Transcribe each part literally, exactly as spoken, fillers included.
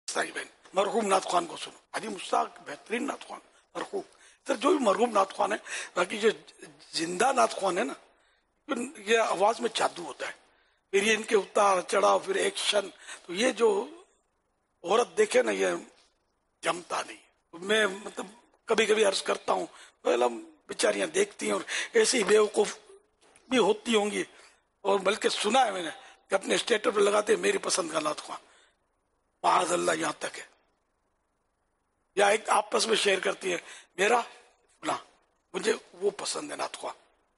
سائی بہن مرحوم نعت خوان کو سنو. حاجی مشتاق بہترین نعت خوان مرحوم. سر جو بھی مرحوم نعت خوان ہے، باقی جو زندہ نعت خوان ہے نا، یہ آواز میں جادو ہوتا ہے. پھر یہ ان کے اتار چڑھاؤ، پھر ایکشن، تو یہ جو عورت دیکھے نا یہ جمتا نہیں. میں مطلب کبھی کبھی عرض کرتا ہوں بیچاریاں دیکھتی ہیں اور ایسی بیوقوف بھی ہوتی ہوں گی، اور بلکہ سنا ہے میں نے کہ اپنے اسٹیٹس پہ لگاتے ہیں میری پسند کا نعت خوان، معاذ اللہ یہاں تک ہے. یا ایک آپس میں شیئر کرتی ہے میرا فلاں، مجھے وہ پسند ہے نعت خوان.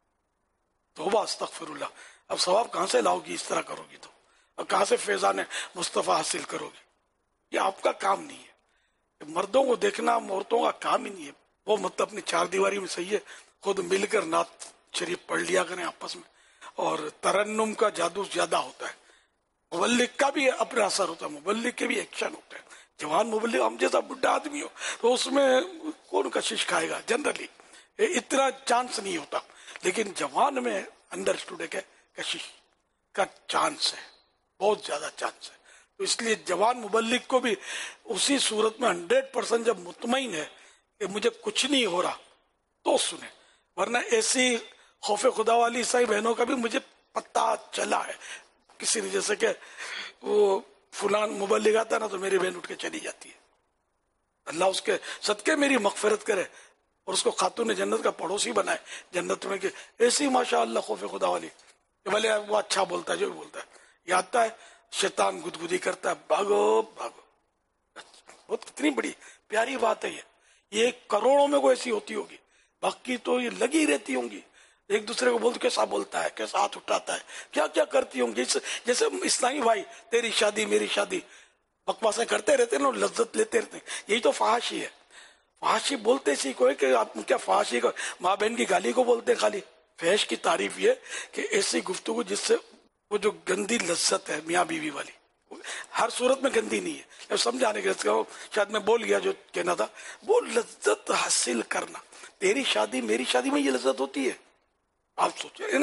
توبہ استغفر اللہ. اب ثواب کہاں سے لاؤ گی اس طرح کرو گی تو؟ اب کہاں سے فیضان مصطفیٰ حاصل کرو گی؟ یہ آپ کا کام نہیں ہے. مردوں کو دیکھنا عورتوں کا کام ہی نہیں ہے. وہ مطلب اپنی چار دیواری میں صحیح ہے، خود مل کر نعت شریف پڑھ لیا کریں آپس میں. اور ترنم کا جادو زیادہ ہوتا ہے، مبلغ کا بھی اپنا اثر ہوتا ہے، مبلغ کے بھی ایکشن ہوتے ہیں. جوان مبلغ ہم جیسا بڈھا آدمی ہو تو اس میں کون کشش کھائے گا؟ جنرلی اتنا چانس نہیں ہوتا. لیکن جوان میں انڈرسٹوڈ ہے کہ کشش کا چانس ہے، بہت زیادہ چانس ہے. تو اس لیے جوان مبلغ کو بھی اسی صورت میں ہنڈریڈ پرسینٹ جب مطمئن ہے کہ مجھے کچھ نہیں ہو رہا تو سنیں. ورنہ ایسی خوف خدا والی عیسائی بہنوں کا بھی مجھے پتہ چلا ہے. کسی نے جیسے کہ وہ فلان مبلغ آتا ہے نا تو میری بہن اٹھ کے چلی جاتی ہے. اللہ اس کے صدقے میری مغفرت کرے اور اس کو خاتون جنت کا پڑوسی بنائے جنت میں. کہ ایسی ماشاء اللہ خوف خدا والی کہ بھلے وہ اچھا بولتا ہے جو بھی بولتا ہے، یہ آتا ہے شیطان گدگدی کرتا ہے بھاگو بھاگو. بہت کتنی بڑی پیاری بات ہے یہ. یہ کروڑوں میں کوئی ایسی ہوتی ہوگی، باقی تو یہ لگی رہتی ہوں گی ایک دوسرے کو بولتے کیسا بولتا ہے، کیسا ہاتھ اٹھاتا ہے، کیا کیا کرتی ہوں گی. جیسے اسلامی بھائی تیری شادی میری شادی بکواسیں کرتے رہتے ہیں نا، لذت لیتے رہتے ہیں. یہی تو فحاشی ہے. فحاشی بولتے سی کوئی کہ آپ کیا فحاشی کو ماں بہن کی گالی کو بولتے ہیں. خالی فحش کی تعریف یہ کہ ایسی گفتگو جس سے وہ جو گندی لذت ہے میاں بیوی والی، ہر صورت میں گندی نہیں ہے، سمجھانے کے شاید میں بول گیا جو کہنا تھا. وہ لذت حاصل کرنا، تیری شادی میری شادی میں یہ لذت ہوتی ہے. آپ سوچیں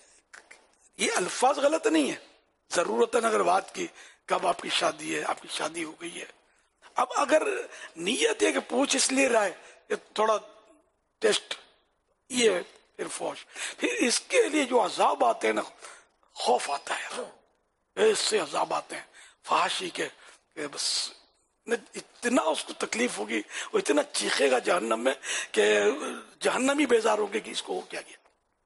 یہ الفاظ غلط نہیں ہے، ضرورت ہے اگر بات کی کب آپ کی شادی ہے، آپ کی شادی ہو گئی ہے. اب اگر نیت ہے کہ پوچھ اس لیے رہا ہے کہ تھوڑا ٹیسٹ، یہ پھر فوش، پھر اس کے لیے جو عذاب آتے ہیں نا، خوف آتا ہے، اس سے عذاب آتے ہیں فحاشی کے کہ بس اتنا اس کو تکلیف ہوگی، وہ اتنا چیخے گا جہنم میں کہ جہنمی بیزار ہوگی کہ اس کو کیا کیا.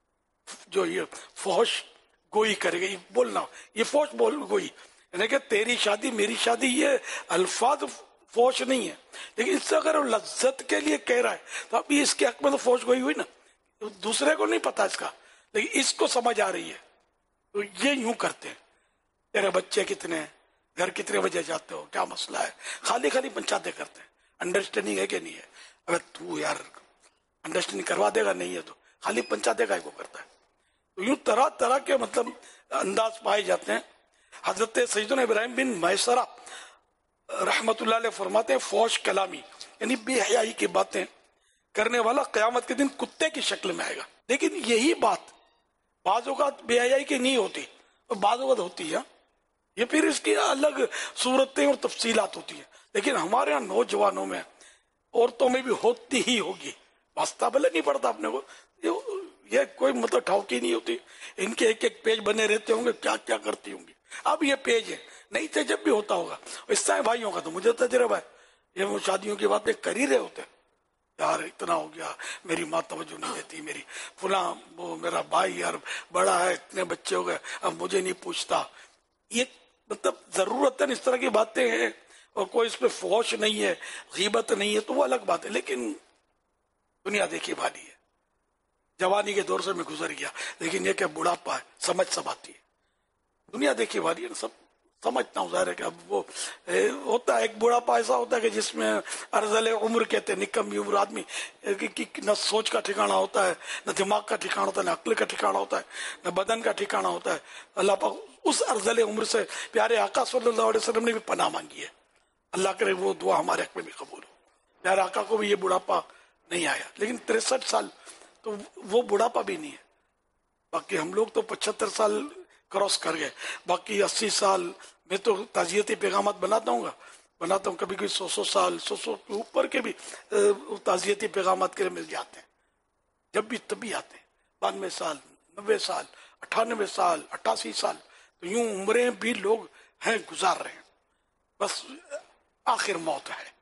جو یہ فحش گوئی کرے گا، یہ بولنا یہ فحش بول گوئی، یعنی کہ تیری شادی میری شادی، یہ الفاظ فحش نہیں ہے. لیکن اس سے اگر وہ لذت کے لیے کہہ رہا ہے تو ابھی اس کے حق میں تو فحش گوئی ہوئی نا. دوسرے کو نہیں پتا اس کا، لیکن اس کو سمجھ آ رہی ہے. تو یہ یوں کرتے ہیں، تیرے بچے کتنے ہیں، گھر کتنے بجے جاتے ہو، کیا مسئلہ ہے، خالی خالی پنچاتے کرتے ہیں. انڈرسٹینڈنگ ہے کہ نہیں ہے؟ اگر تو یار انڈرسٹینڈنگ کروا دے گا نہیں ہے تو خالی پنچاتے کا کو کرتا ہے. تو یوں طرح طرح کے مطلب انداز پائے جاتے ہیں. حضرت سیدنا ابراہیم بن میسرہ رحمت اللہ علیہ فرماتے ہیں فوش کلامی یعنی بے حیائی کی باتیں کرنے والا قیامت کے دن کتے کی شکل میں آئے گا. لیکن یہی بات بعض اوقات بے حیائی کی نہیں ہوتی اور بعض اوقات ہوتی ہے، یہ پھر اس کی الگ صورتیں اور تفصیلات ہوتی ہیں. لیکن ہمارے یہاں نوجوانوں میں عورتوں میں بھی ہوتی ہی ہوگی. واسطہ بھلے نہیں پڑتا اپنے کو، یہ کوئی مطلب ٹھوکی نہیں ہوتی. ان کے ایک ایک پیج بنے رہتے ہوں گے کیا کیا کرتی ہوں گی. اب یہ پیج ہے، نہیں تھے جب بھی ہوتا ہوگا. اس طرح بھائیوں کا تو مجھے تجربہ ہے، یہ وہ شادیوں کی باتیں کر ہی رہے ہوتے ہیں، یار اتنا ہو گیا، میری ماں توجہ نہیں دیتی، میری فلاں وہ میرا بھائی یار بڑا ہے، اتنے بچے ہو گئے اب مجھے نہیں پوچھتا. یہ مطلب ضرورت ہے اس طرح کی باتیں ہیں، اور کوئی اس پہ فحش نہیں ہے، غیبت نہیں ہے تو وہ الگ بات ہے. لیکن دنیا دیکھی بھالی ہے. جوانی کے دور سے میں گزر گیا، لیکن یہ کہ بڑھاپا ہے، سمجھ سب آتی ہے. دنیا دیکھی بھالی ہے، سب سمجھتا ہوں. ظاہر ہے کہ اب وہ ہوتا ہے ایک بڑھاپا ایسا ہوتا ہے کہ جس میں ارذل عمر کہتے ہیں، نکمی عمر آدمی نہ سوچ کا ٹھکانہ ہوتا ہے، نہ دماغ کا ٹھکانہ ہوتا ہے، نہ عقل کا ٹھکانہ ہوتا ہے، نہ بدن کا ٹھکانہ ہوتا ہے. اللہ پاک اس ارذل عمر سے پیارے آقا صلی اللہ علیہ وسلم نے بھی پناہ مانگی ہے. اللہ کرے وہ دعا ہمارے حق میں بھی قبول ہو. پیارے آقا کو بھی یہ بڑھاپا نہیں آیا، لیکن تریسٹھ سال تو وہ بڑھاپا بھی نہیں ہے. باقی ہم لوگ تو پچہتر سال کراس کر گئے، باقی اسی سال میں تو تعزیتی پیغامات بناتا ہوں گا، بناتا ہوں، کبھی کبھی سو سو سال سو سو کے اوپر کے بھی تعزیتی پیغامات کے لیے مل جاتے ہیں، جب بھی تبھی آتے ہیں، بانوے سال، نوے سال، اٹھانوے سال، اٹھاسی سال، تو یوں عمریں بھی لوگ ہیں گزار رہے ہیں، بس آخر موت ہے۔